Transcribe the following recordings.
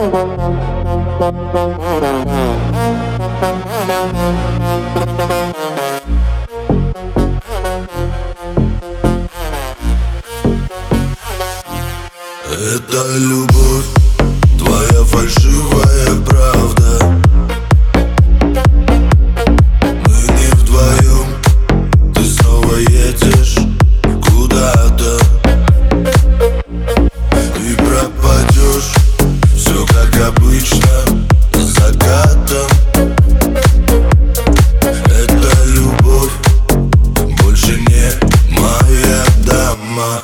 Это любовь, твоя фальшивая правда. Мы не вдвоем, ты снова едешь куда-то. Ты пропадешь, все как обычно, с закатом. Это любовь, больше не моя дама.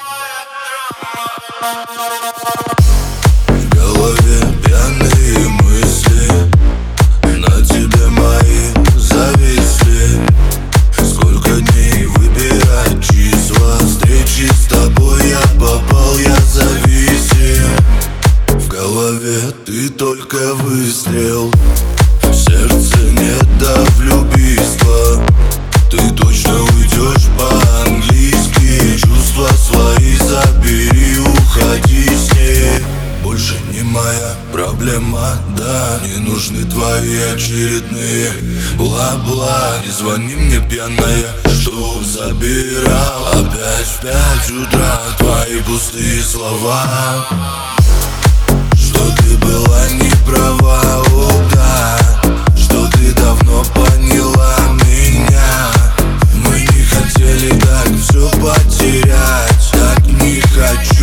В голове пьяные мысли, на тебе мои зависли. Сколько дней выбирать числа встречи с тобой, я попал, я зависим. В голове ты только выстрел, в сердце нет до влюбийства. Ты точно уйдешь по-английски, чувства свои забери, уходи с ней. Больше не моя проблема, да. Не нужны твои очередные бла-бла. Не звони мне, пьяная, чтоб забирал. Опять в 5 утра твои пустые слова, что ты была не права, о да, что ты давно поняла меня. Мы не хотели так все потерять, так не хочу.